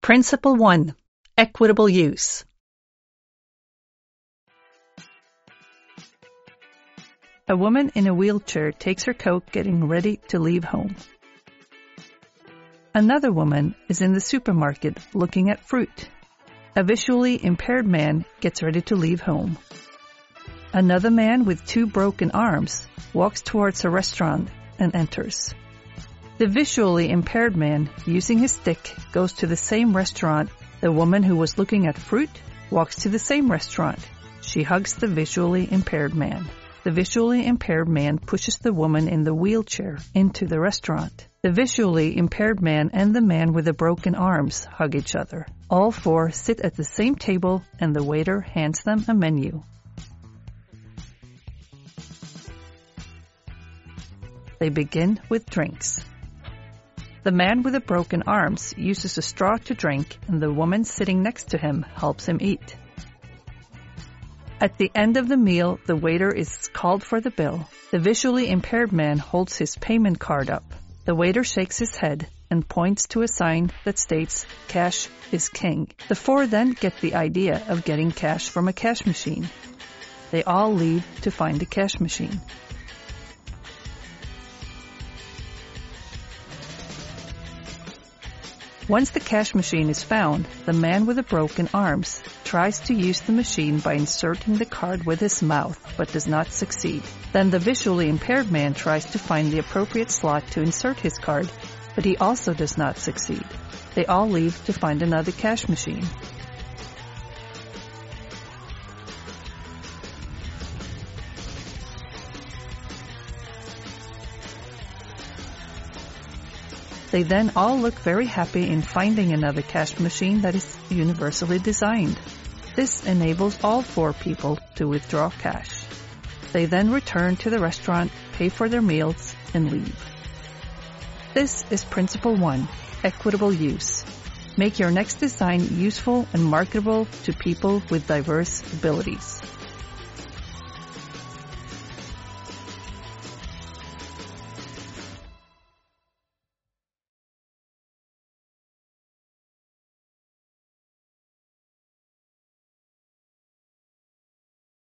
Principle 1. Equitable use. A woman in a wheelchair takes her coat getting ready to leave home. Another woman is in the supermarket looking at fruit. A visually impaired man gets ready to leave home. Another man with 2 broken arms walks towards a restaurant and enters. The visually impaired man, using his stick, goes to the same restaurant. The woman who was looking at fruit walks to the same restaurant. She hugs the visually impaired man. The visually impaired man pushes the woman in the wheelchair into the restaurant. The visually impaired man and the man with the broken arms hug each other. All 4 sit at the same table and the waiter hands them a menu. They begin with drinks. The man with the broken arms uses a straw to drink, and the woman sitting next to him helps him eat. At the end of the meal, the waiter is called for the bill. The visually impaired man holds his payment card up. The waiter shakes his head and points to a sign that states, "Cash is king." The 4 then get the idea of getting cash from a cash machine. They all leave to find the cash machine. Once the cash machine is found, the man with the broken arms tries to use the machine by inserting the card with his mouth, but does not succeed. Then the visually impaired man tries to find the appropriate slot to insert his card, but he also does not succeed. They all leave to find another cash machine. They then all look very happy in finding another cash machine that is universally designed. This enables all 4 people to withdraw cash. They then return to the restaurant, pay for their meals, and leave. This is Principle 1, Equitable Use. Make your next design useful and marketable to people with diverse abilities.